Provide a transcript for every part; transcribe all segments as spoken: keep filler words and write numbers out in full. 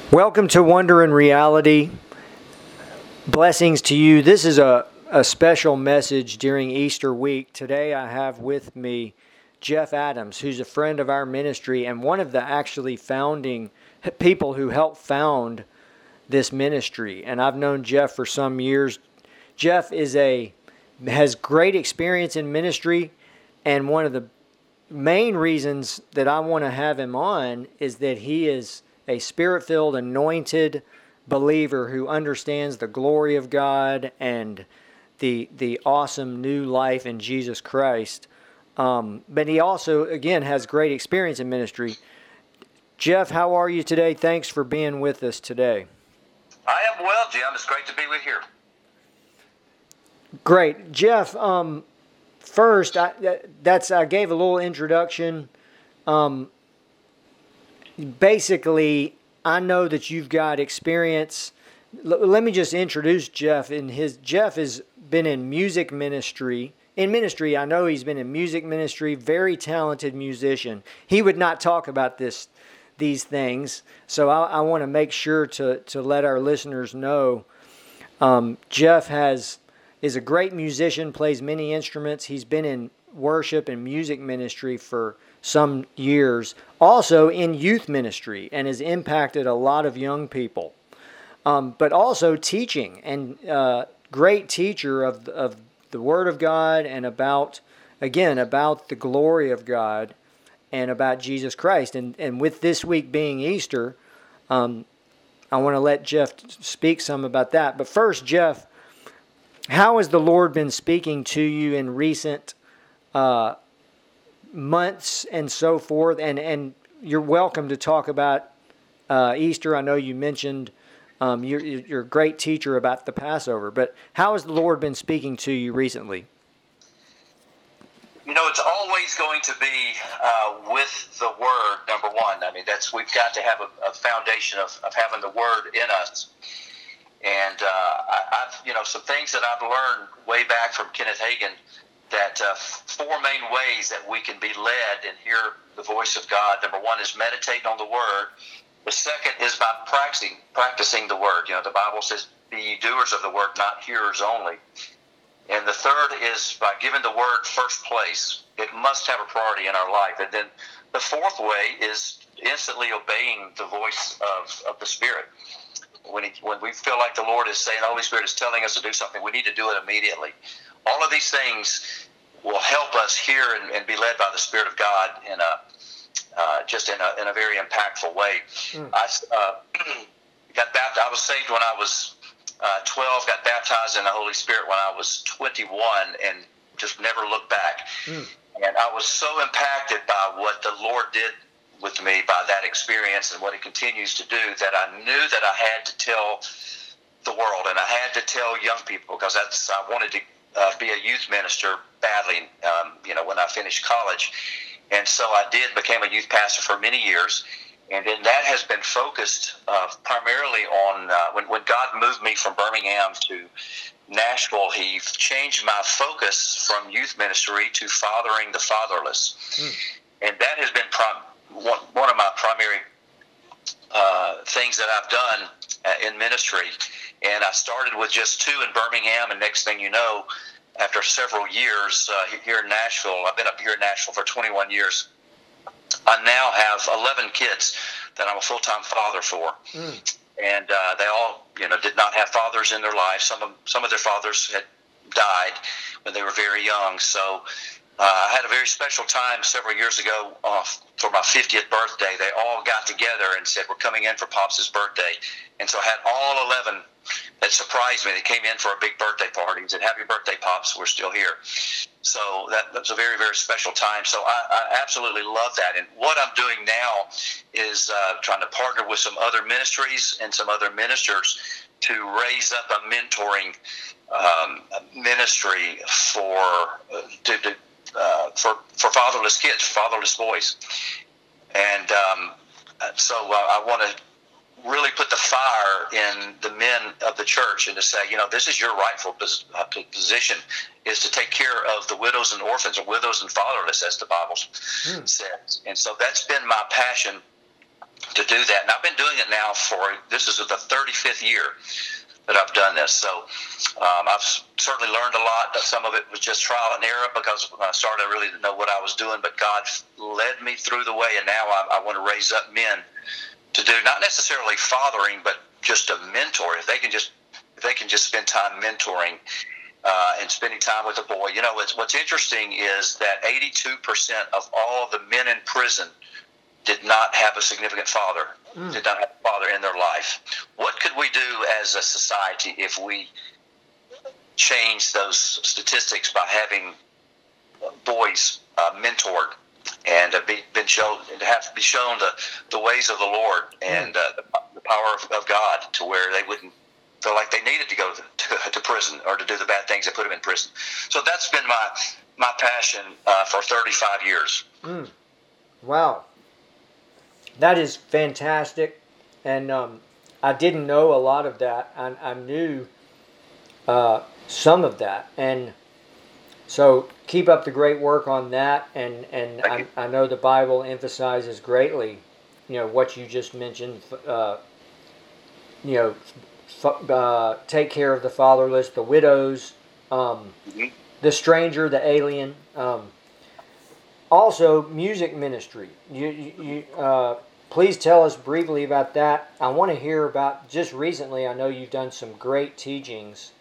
Welcome to Wonder and Reality. Blessings to you. This is a, a special message during Easter week. Today I have with me Jeff Adams, who's a friend of our ministry and one of the actually founding people who helped found this ministry. And I've known Jeff for some years. Jeff is a has great experience in ministry, and one of the main reasons that I want to have him on is that he is a Spirit-filled, anointed believer who understands the glory of God and the the awesome new life in Jesus Christ. Um, but he also, again, has great experience in ministry. Jeff, how are you today? Thanks for being with us today. I am well, Jim. It's great to be with you. Great. Jeff, um, first, I, that's I gave a little introduction. Um, basically, I know that you've got experience. L- let me just introduce Jeff. In his Jeff has been in music ministry. In ministry, I know he's been in music ministry. Very talented musician. He would not talk about this, these things. So I, I want to make sure to to let our listeners know. Um, Jeff has is a great musician. Plays many instruments. He's been in worship and music ministry for some years, also in youth ministry, and has impacted a lot of young people. Um, but also teaching, and uh, great teacher of of the Word of God, and about, again, about the glory of God and about Jesus Christ. And and with this week being Easter, um, I want to let Jeff speak some about that. But first, Jeff, how has the Lord been speaking to you in recent uh months and so forth? And and you're welcome to talk about uh, Easter. I know you mentioned um, you're, you're a great teacher about the Passover, but how has the Lord been speaking to you recently? You know, it's always going to be uh, with the Word, number one. I mean, that's we've got to have a, a foundation of, of having the Word in us. And uh, I, I've, you know, some things that I've learned way back from Kenneth Hagin, that uh, four main ways that we can be led and hear the voice of God. Number one is meditating on the Word. The second is by practicing practicing the Word. You know, the Bible says, be ye doers of the Word, not hearers only. And the third is by giving the Word first place. It must have a priority in our life. And then the fourth way is instantly obeying the voice of, of the Spirit. When, he, when we feel like the Lord is saying, the Holy Spirit is telling us to do something, we need to do it immediately. All of these things will help us hear and, and be led by the Spirit of God in a uh, just in a in a very impactful way. Mm. I uh, got baptized. I was saved when I was uh, twelve. Got baptized in the Holy Spirit when I was twenty-one, and just never looked back. Mm. And I was so impacted by what the Lord did with me by that experience and what He continues to do, that I knew that I had to tell the world, and I had to tell young people, because that's I wanted to Uh, be a youth minister badly, um, you know, when I finished college. And so I did, became a youth pastor for many years. And then that has been focused uh, primarily on, uh, when, when God moved me from Birmingham to Nashville, He changed my focus from youth ministry to fathering the fatherless. Mm. And that has been prom- one, one of my primary uh, things that I've done uh, in ministry. And I started with just two in Birmingham, and next thing you know, after several years uh, here in Nashville, I've been up here in Nashville for twenty-one years, I now have eleven kids that I'm a full-time father for. Mm. And uh, they all, you know, did not have fathers in their lives. Some of, some of their fathers had died when they were very young. So uh, I had a very special time several years ago uh, for my fiftieth birthday. They all got together and said, we're coming in for Pops' birthday. And so I had all eleven. That surprised me. They came in for a big birthday party and said, happy birthday, Pops, we're still here. So that, that was a very, very special time. So I, I absolutely love that. And what I'm doing now is uh, trying to partner with some other ministries and some other ministers to raise up a mentoring um, ministry for uh, to, to, uh, for for fatherless kids, fatherless boys. And um, so uh, I want to really put the fire in the men of the church and to say, you know, this is your rightful pos- uh, position, is to take care of the widows and orphans, or widows and fatherless, as the Bible hmm. says. And so that's been my passion to do that. And I've been doing it now for, this is the thirty-fifth year that I've done this. So um, I've certainly learned a lot. Some of it was just trial and error, because when I started, I really didn't know what I was doing, but God led me through the way, and now I, I want to raise up men to do, not necessarily fathering, but just a mentor. If they can just, if they can just spend time mentoring uh, and spending time with a boy. You know, what's, what's interesting is that eighty-two percent of all the men in prison did not have a significant father, mm. did not have a father in their life. What could we do as a society if we change those statistics by having boys uh, mentored and uh, be, been shown, to have to be shown the, the ways of the Lord and uh, the, the power of, of God, to where they wouldn't feel like they needed to go to, to, to prison or to do the bad things that put them in prison. So that's been my my passion uh, for thirty-five years. Mm. Wow. That is fantastic, and um, I didn't know a lot of that. I, I knew uh, some of that, and so keep up the great work on that. And and I, I know the Bible emphasizes greatly, you know, what you just mentioned. Uh, you know, f- uh, take care of the fatherless, the widows, um, mm-hmm. the stranger, the alien. Um, also, music ministry. You you. you uh, Please tell us briefly about that. I want to hear about, just recently, I know you've done some great teachings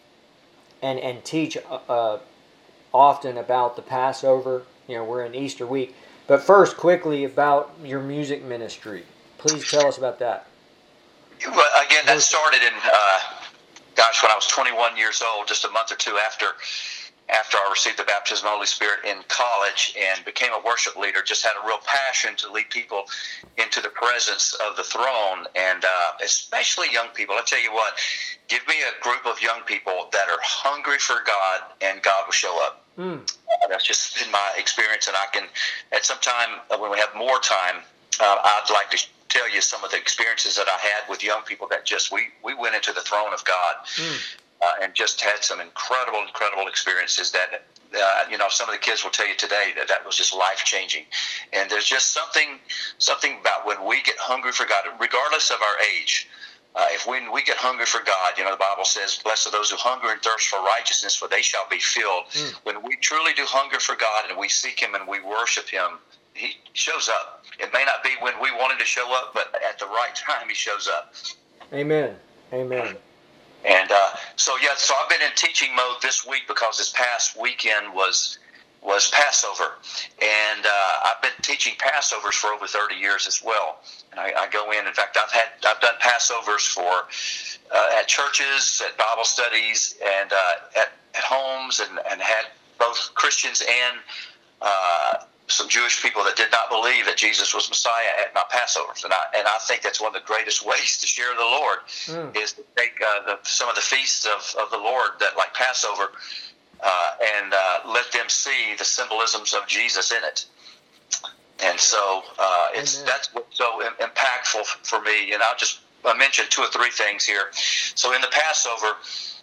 and, and teach uh, often about the Passover. You know, we're in Easter week. But first, quickly, about your music ministry. Please tell us about that. Well, again, that started in, uh, gosh, when I was twenty-one years old, just a month or two after after I received the baptism of the Holy Spirit in college and became a worship leader. Just had a real passion to lead people into the presence of the throne, and uh, especially young people. I tell you what, give me a group of young people that are hungry for God, and God will show up. Mm. Uh, that's just been my experience, and I can, at some time uh, when we have more time, uh, I'd like to tell you some of the experiences that I had with young people that just, we, we went into the throne of God. Mm. Uh, and just had some incredible, incredible experiences that, uh, you know, some of the kids will tell you today that that was just life-changing. And there's just something something about when we get hungry for God, regardless of our age, uh, if when we get hungry for God, you know, the Bible says, blessed are those who hunger and thirst for righteousness, for they shall be filled. Mm. When we truly do hunger for God and we seek Him and we worship Him, He shows up. It may not be when we want Him to show up, but at the right time, He shows up. Amen. Amen. And uh, so, yeah, so I've been in teaching mode this week because this past weekend was was Passover. And uh, I've been teaching Passovers for over thirty years as well. And I, I go in, in fact, I've had I've done Passovers for uh, at churches, at Bible studies, and uh, at, at homes, and, and had both Christians and uh, some Jewish people that did not believe that Jesus was Messiah at my Passovers. And I and I think that's one of the greatest ways to share the Lord mm. is to take uh, the, some of the feasts of, of the Lord, that like Passover, uh, and uh, let them see the symbolisms of Jesus in it. And so uh, it's Amen. That's what's so impactful for me. And I'll just I'll mention two or three things here. So in the Passover,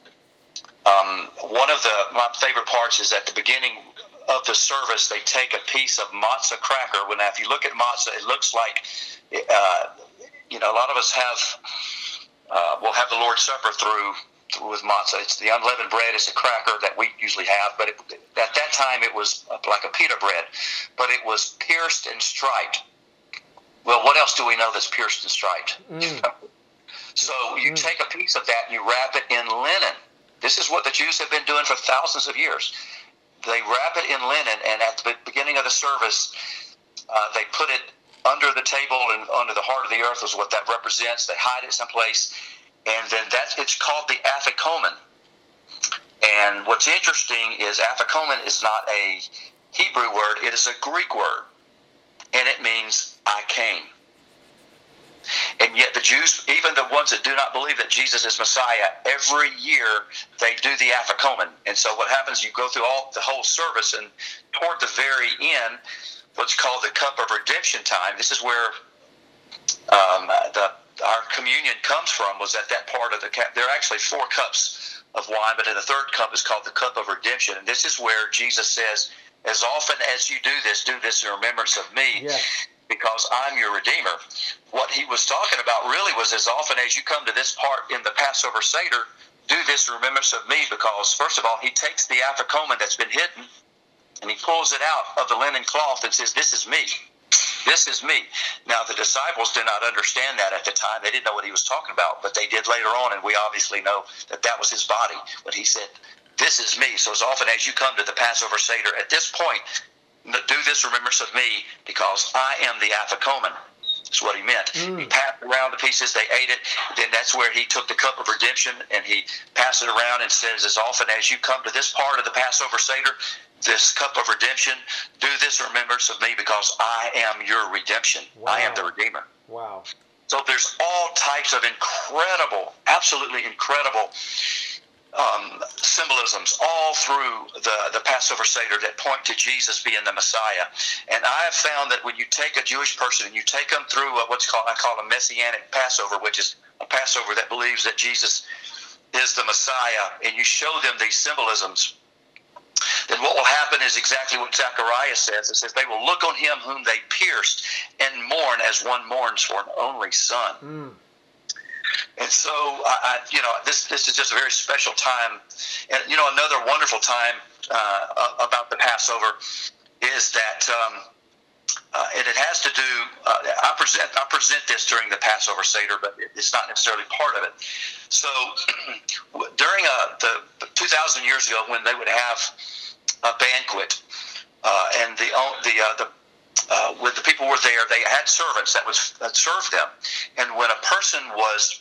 um, one of the my favorite parts is at the beginning of the service, they take a piece of matzah cracker. When if you look at matzah, it looks like, uh, you know, a lot of us have, uh, we'll have the Lord's Supper through, through with matzah. It's the unleavened bread. It's a cracker that we usually have, but it, at that time it was like a pita bread, but it was pierced and striped. Well, what else do we know that's pierced and striped? Mm. So you mm. take a piece of that and you wrap it in linen. This is what the Jews have been doing for thousands of years. They wrap it in linen, and at the beginning of the service, uh, they put it under the table and under the heart of the earth is what that represents. They hide it someplace, and then that's it's called the afikomen. And what's interesting is afikomen is not a Hebrew word; it is a Greek word, and it means "I came." And yet the Jews, even the ones that do not believe that Jesus is Messiah, every year they do the afikomen. And so what happens, you go through all the whole service, and toward the very end, what's called the cup of redemption time, this is where um, the our communion comes from, was at that part of the cup. There are actually four cups of wine, but in the third cup is called the cup of redemption. And this is where Jesus says, as often as you do this, do this in remembrance of me. Yeah. because I'm your Redeemer. What he was talking about really was, as often as you come to this part in the Passover Seder, do this in remembrance of me, because, first of all, he takes the afikomen that's been hidden, and he pulls it out of the linen cloth and says, this is me. This is me. Now, the disciples did not understand that at the time. They didn't know what he was talking about, but they did later on, and we obviously know that that was his body. But he said, this is me. So as often as you come to the Passover Seder, at this point, do this in remembrance of me, because I am the afikomen. That's what he meant. Mm. He passed around the pieces, they ate it. Then that's where he took the cup of redemption, and he passed it around and says, as often as you come to this part of the Passover Seder, this cup of redemption, do this in remembrance of me, because I am your redemption. Wow. I am the Redeemer. Wow. So there's all types of incredible, absolutely incredible um, symbolisms all through the, the Passover Seder that point to Jesus being the Messiah. And I have found that when you take a Jewish person and you take them through a, what's called, I call a Messianic Passover, which is a Passover that believes that Jesus is the Messiah, and you show them these symbolisms, then what will happen is exactly what Zechariah says. It says, they will look on him whom they pierced and mourn as one mourns for an only son. Mm. And so, I, I, you know, this this is just a very special time. And, you know, another wonderful time uh, about the Passover is that, um, uh, and it has to do, uh, I present I present this during the Passover Seder, but it's not necessarily part of it. So during uh, the two thousand years ago, when they would have a banquet, uh, and the the uh, the uh, when the people were there, they had servants that would that served them, and when a person was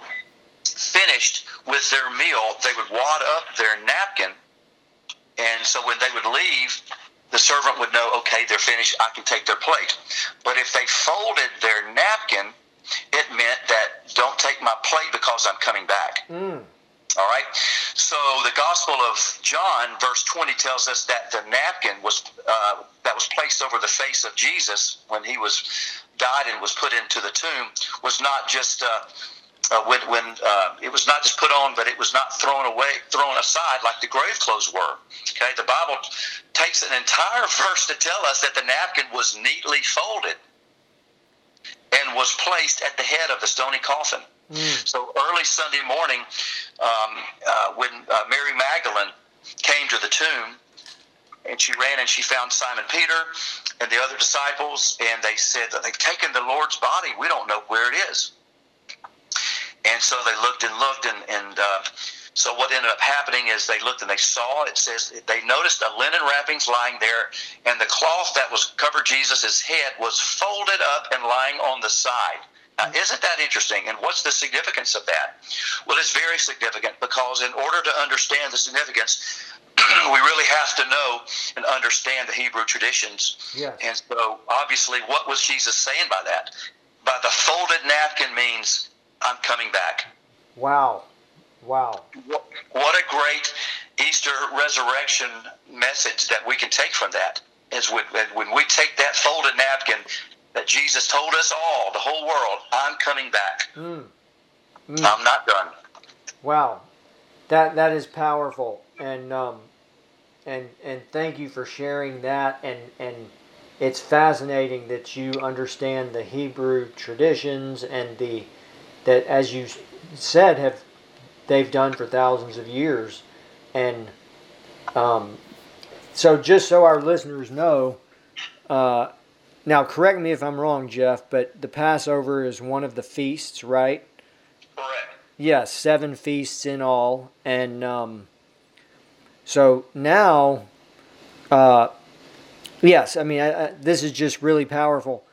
finished with their meal, they would wad up their napkin, and so when they would leave, the servant would know, okay, they're finished, I can take their plate. But if they folded their napkin, it meant that don't take my plate because I'm coming back. Mm. All right? So the Gospel of John, verse twenty, tells us that the napkin was uh, that was placed over the face of Jesus when he was died and was put into the tomb was not just uh, uh, when when uh, it was not just put on, but it was not thrown away, thrown aside like the grave clothes were. Okay, the Bible takes an entire verse to tell us that the napkin was neatly folded and was placed at the head of the stony coffin. Mm. So early Sunday morning, um, uh, when uh, Mary Magdalene came to the tomb, and she ran and she found Simon Peter and the other disciples, and they said that they've taken the Lord's body. We don't know where it is. And so they looked and looked, and, and uh, so what ended up happening is they looked and they saw, it says, they noticed a linen wrappings lying there, and the cloth that was covered Jesus' head was folded up and lying on the side. Now, isn't that interesting? And what's the significance of that? Well, it's very significant, because in order to understand the significance, we really have to know and understand the Hebrew traditions. Yes. And so, obviously, what was Jesus saying by that? By the folded napkin means, I'm coming back. Wow. Wow. What, what a great Easter resurrection message that we can take from that. Is when, when we take that folded napkin that Jesus told us all, the whole world, I'm coming back. Mm. Mm. I'm not done. Wow. That that is powerful. And um and and thank you for sharing that, and and it's fascinating that you understand the Hebrew traditions and the that, as you said, have they've done for thousands of years. And um so just so our listeners know, uh now correct me if I'm wrong, Jeff, but the Passover is one of the feasts, right? Correct. Yes, seven feasts in all. And um so now, uh, yes, I mean, I, I, this is just really powerful.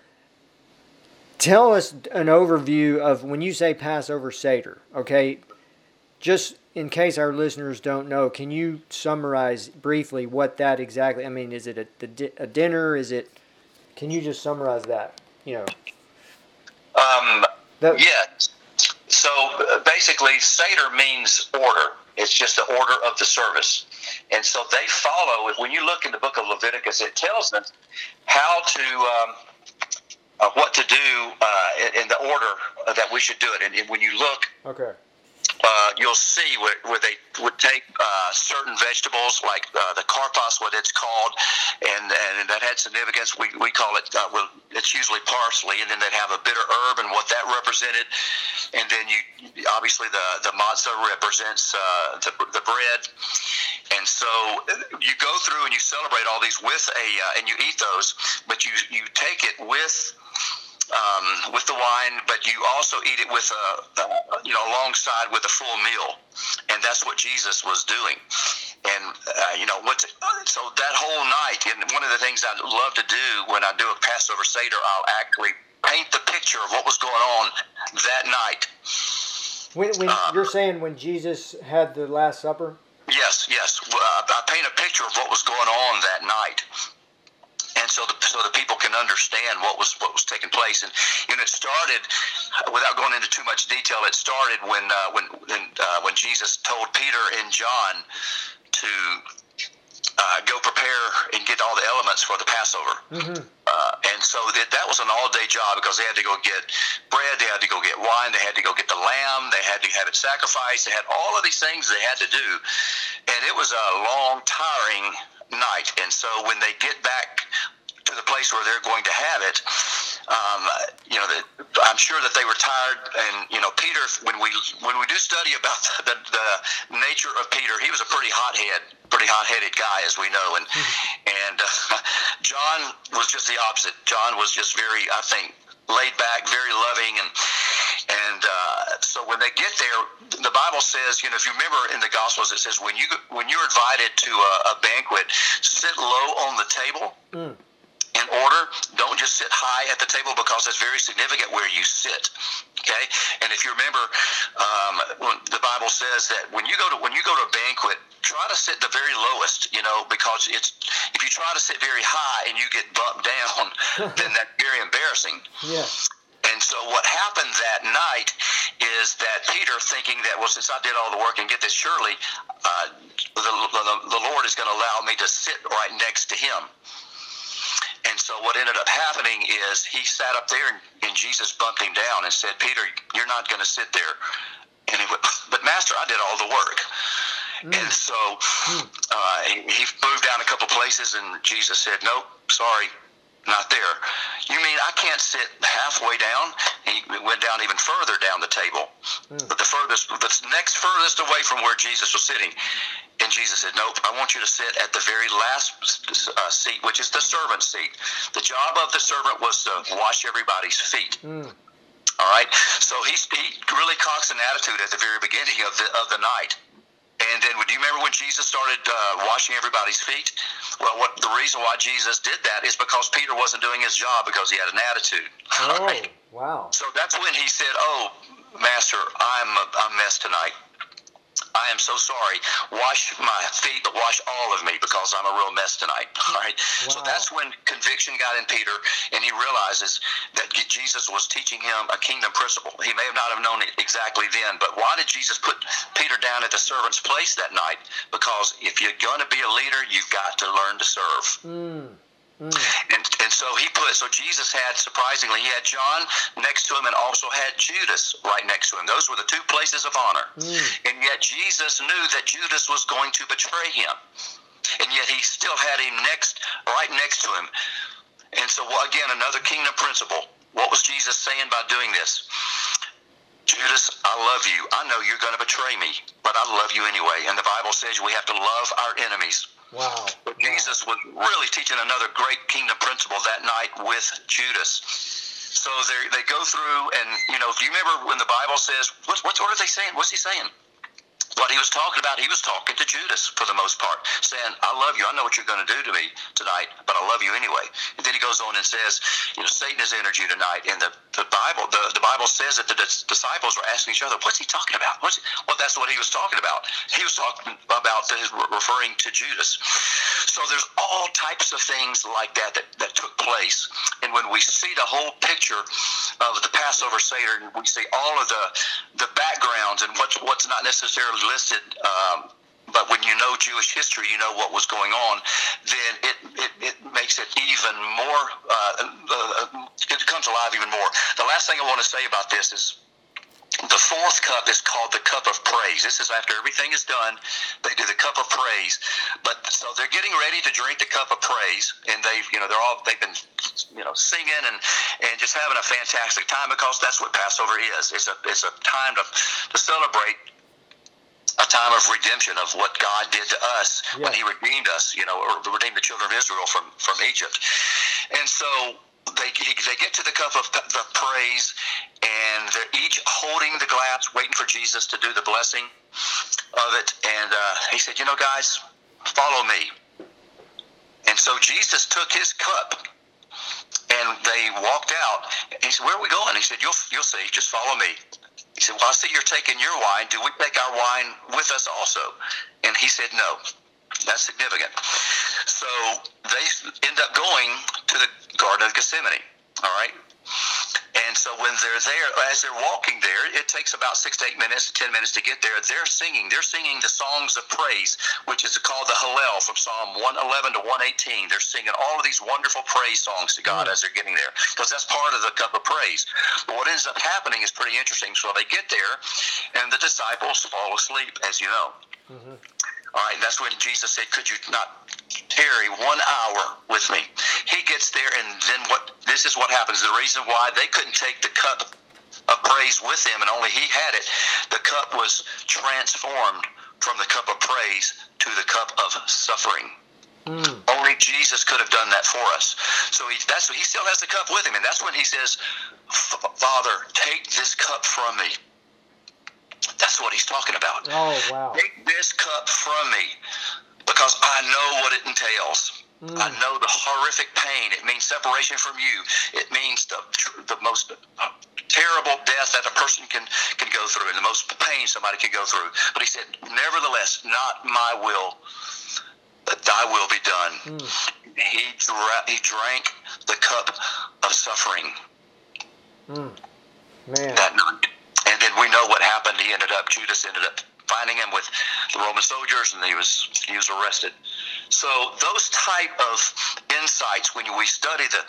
Tell us an overview of when you say Passover Seder, okay? Just in case our listeners don't know, can you summarize briefly what that exactly, I mean, is it a, a dinner? Is it, can you just summarize that, you know? Um, that, yes. So basically, Seder means order. It's just the order of the service. And so they follow, when you look in the book of Leviticus, it tells them how to, um, uh, what to do uh, in the order that we should do it. And when you look, okay. uh, you'll see where, where they would take uh, certain vegetables, like uh, the karpas, what it's called, and, and that had significance. We, we call it, uh, well, it's usually parsley, and then they'd have a bitter herb and what that represented. And then you, obviously the, the matzah represents uh, the, the bread. And so you go through and you celebrate all these with a, uh, and you eat those, but you, you take it with Um, with the wine, but you also eat it with a, a, you know, alongside with a full meal, and that's what Jesus was doing. And uh, you know what? So that whole night, and one of the things I love to do when I do a Passover Seder, I'll actually paint the picture of what was going on that night. When, when uh, you're saying when Jesus had the Last Supper? Yes, yes. Uh, I paint a picture of what was going on that night. And so the, so the people can understand what was what was taking place, and you know, it started, without going into too much detail. It started when uh, when when, uh, when Jesus told Peter and John to uh, go prepare and get all the elements for the Passover. Mm-hmm. Uh, and so that that was an all-day job, because they had to go get bread, they had to go get wine, they had to go get the lamb, they had to have it sacrificed, they had all of these things they had to do, and it was a long, tiring night. And so when they get back to the place where they're going to have it, um, you know, the, I'm sure that they were tired. And you know, Peter, when we when we do study about the, the nature of Peter, he was a pretty hothead, pretty hot-headed guy, as we know. And mm-hmm. and uh, John was just the opposite. John was just very, I think, laid back, very loving, and and uh, so when they get there, the Bible says, you know, if you remember in the Gospels, it says when you when you're invited to a, a banquet, sit low on the table. Mm. In order, don't just sit high at the table, because it's very significant where you sit. Okay, and if you remember, um, when the Bible says that when you go to when you go to a banquet, try to sit the very lowest. You know, because it's if you try to sit very high and you get bumped down, then that's very embarrassing. Yeah. And so what happened that night is that Peter, thinking that, well, since I did all the work, and get this, surely uh, the, the the Lord is going to allow me to sit right next to him. And so what ended up happening is he sat up there, and, and Jesus bumped him down and said, "Peter, you're not going to sit there." And he went, "But Master, I did all the work." Mm. And so uh, he, he moved down a couple places, and Jesus said, "Nope, sorry, not there." "You mean I can't sit halfway down?" He went down even further down the table, mm. but the furthest, the next furthest away from where Jesus was sitting. And Jesus said, "Nope, I want you to sit at the very last uh, seat, which is the servant's seat." The job of the servant was to wash everybody's feet. Mm. All right? So he, he really cocks an attitude at the very beginning of the of the night. And then, do you remember when Jesus started uh, washing everybody's feet? Well, what the reason why Jesus did that is because Peter wasn't doing his job, because he had an attitude. Oh, right? Wow. So that's when he said, "Oh, Master, I'm a, a mess tonight. I am so sorry. Wash my feet, but wash all of me, because I'm a real mess tonight." All right. Wow. So that's when conviction got in Peter, and he realizes that Jesus was teaching him a kingdom principle. He may have not have known it exactly then, but why did Jesus put Peter down at the servant's place that night? Because if you're going to be a leader, you've got to learn to serve. Mm. Mm. And and so he put, so Jesus had, surprisingly, he had John next to him, and also had Judas right next to him. Those were the two places of honor. Mm. And yet Jesus knew that Judas was going to betray him. And yet he still had him next, right next to him. And so, well, again, another kingdom principle. What was Jesus saying by doing this? "Judas, I love you. I know you're going to betray me, but I love you anyway." And the Bible says we have to love our enemies. Wow. But Jesus was really teaching another great kingdom principle that night with Judas. So they they go through, and, you know, if you remember when the Bible says, what, what, what are they saying? What's he saying? What he was talking about, he was talking to Judas for the most part, saying, "I love you. I know what you're going to do to me tonight, but I love you anyway." And then he goes on and says, you know, "Satan has entered you tonight." And the, the Bible the, the Bible says that the dis- disciples were asking each other, "What's he talking about?" What's he? Well, that's what he was talking about. He was talking about his, referring to Judas. So there's all types of things like that, that that took place. And when we see the whole picture of the Passover Seder, we see all of the the backgrounds and what's what's not necessarily listed, um, but when you know Jewish history, you know what was going on, then it, it, it makes it even more, uh, uh, it comes alive even more. The last thing I want to say about this is, The fourth cup is called the cup of praise. This is after everything is done. They do the cup of praise. But so they're getting ready to drink the cup of praise, and they've, you know, they're all they've been, you know, singing and, and just having a fantastic time, because that's what Passover is. It's a it's a time to to celebrate a time of redemption of what God did to us yeah. when He redeemed us, you know, or redeemed the children of Israel from from Egypt. And so They they get to the cup of the praise, and they're each holding the glass, waiting for Jesus to do the blessing of it. And uh, he said, you know, guys, follow me. And so Jesus took his cup, and they walked out. And he said, where are we going? He said, you'll you'll see. Just follow me. He said, well, I see you're taking your wine. Do we take our wine with us also? And he said, no. That's significant. So they end up going to the Garden of Gethsemane, all right? And so when they're there, as they're walking there, it takes about six to eight minutes, ten minutes to get there. They're singing. They're singing the songs of praise, which is called the Hallel from Psalm one eleven to one eighteen. They're singing all of these wonderful praise songs to God as they're getting there, because that's part of the cup of praise. But what ends up happening is pretty interesting. So they get there, and the disciples fall asleep, as you know. Mm-hmm. All right, that's when Jesus said, could you not tarry one hour with me? He gets there, and then what? This is what happens. The reason why they couldn't take the cup of praise with him, and only he had it, the cup was transformed from the cup of praise to the cup of suffering. Mm. Only Jesus could have done that for us. So he, that's he still has the cup with him, and that's when he says, Father, take this cup from me. That's what he's talking about. Oh, wow. Take this cup from me, because I know what it entails. Mm. I know the horrific pain. It means separation from you. It means the the most terrible death that a person can, can go through, and the most pain somebody can go through. But he said, nevertheless, not my will, but thy will be done. Mm. He, dra- he drank the cup of suffering mm. Man. that night. And then we know what happened. He ended up, Judas ended up finding him with the Roman soldiers, and he was he was arrested. So those type of insights, when we study the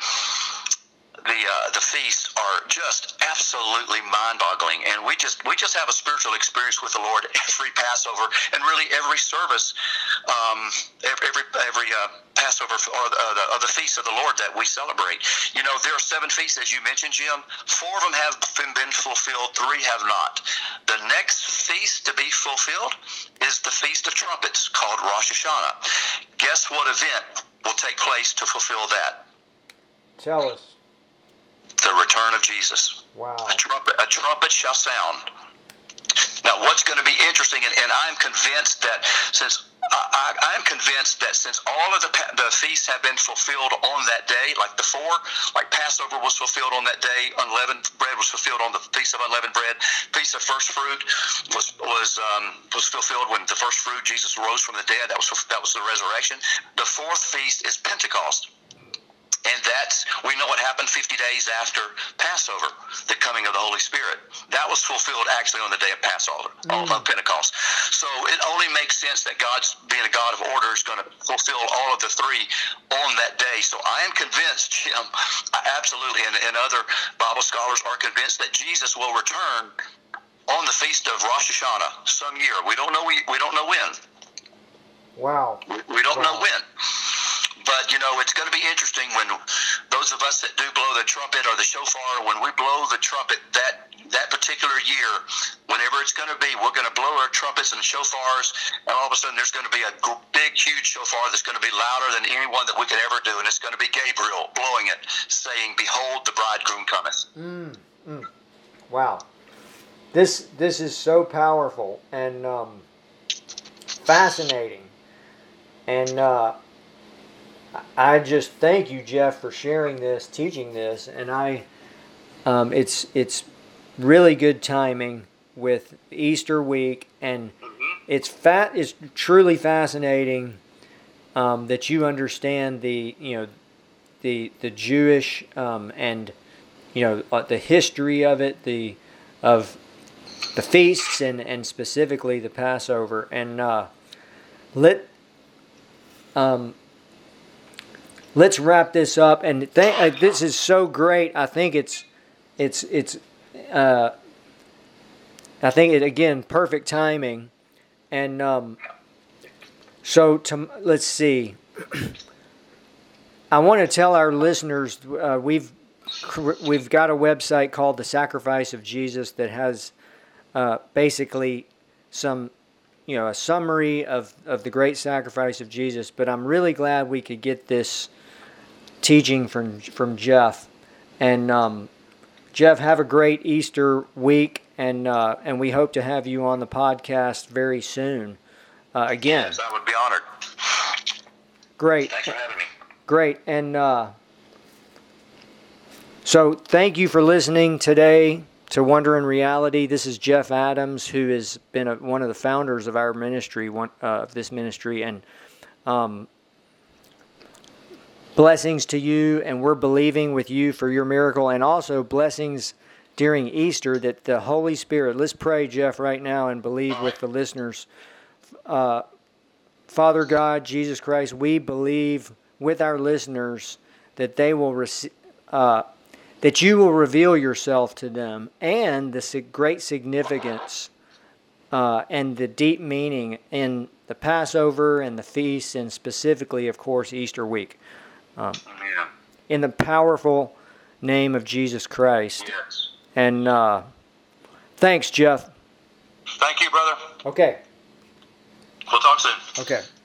the uh, the feast, are just absolutely mind-boggling. And we just we just have a spiritual experience with the Lord every Passover, and really every service, um, every every, every uh, Passover or the, uh, the, uh, the feast of the Lord that we celebrate. You know, there are seven feasts, as you mentioned, Jim. Four of them have been fulfilled. Three have not. The next feast to be fulfilled is the Feast of Trumpets, called Rosh Hashanah. Guess what event will take place to fulfill that? Tell us. The return of Jesus. Wow. A trumpet, a trumpet shall sound. Now, what's going to be interesting, and, and I'm convinced that since I, I'm convinced that since all of the the feasts have been fulfilled on that day, like the four, like Passover was fulfilled on that day, unleavened bread was fulfilled on the Feast of Unleavened Bread, Feast of First Fruit was was um, was fulfilled when the first fruit Jesus rose from the dead. That was that was the resurrection. The fourth feast is Pentecost. And that's, we know what happened fifty days after Passover, the coming of the Holy Spirit. That was fulfilled actually on the day of Passover, mm. of Pentecost. So it only makes sense that God's, being a God of order, is going to fulfill all of the three on that day. So I am convinced, Jim, I absolutely, and, and other Bible scholars are convinced that Jesus will return on the feast of Rosh Hashanah some year. We don't know, we, we don't know when. Wow. We, we don't wow. know when. But, you know, it's going to be interesting when those of us that do blow the trumpet or the shofar, when we blow the trumpet that that particular year, whenever it's going to be, we're going to blow our trumpets and shofars, and all of a sudden there's going to be a big, huge shofar that's going to be louder than any one that we could ever do, and it's going to be Gabriel blowing it, saying, "Behold, the bridegroom cometh." Mm, mm. Wow. This, this is so powerful and um, fascinating. And, uh, I just thank you, Jeff, for sharing this, teaching this, and I, um, it's it's really good timing with Easter week, and it's fat. It's truly fascinating um, that you understand the you know the the Jewish um, and you know uh, the history of it, the of the feasts, and, and specifically the Passover, and uh, let. Um, Let's wrap this up, and th- uh, this is so great. I think it's, it's, it's, uh, I think it again perfect timing, and um, so to let's see. I want to tell our listeners uh, we've we've got a website called The Sacrifice of Jesus that has uh, basically some, you know, a summary of, of the great sacrifice of Jesus. But I'm really glad we could get this teaching from from Jeff. And um, Jeff, have a great Easter week, and uh, and we hope to have you on the podcast very soon. Uh, again, yes, I would be honored. Great. Thanks for having me. Great. And uh, so thank you for listening today to Wonder in Reality. This is Jeff Adams, who has been a, one of the founders of our ministry, one, uh, of this ministry. And um, blessings to you, and we're believing with you for your miracle, and also blessings during Easter that the Holy Spirit, let's pray, Jeff, right now, and believe with the listeners. Uh, Father God, Jesus Christ, we believe with our listeners that they will receive, uh, that you will reveal yourself to them, and the great significance uh, and the deep meaning in the Passover and the feasts, and specifically, of course, Easter week. Um, yeah. In the powerful name of Jesus Christ. Yes. And uh, thanks, Jeff. Thank you, brother. Okay. We'll talk soon. Okay.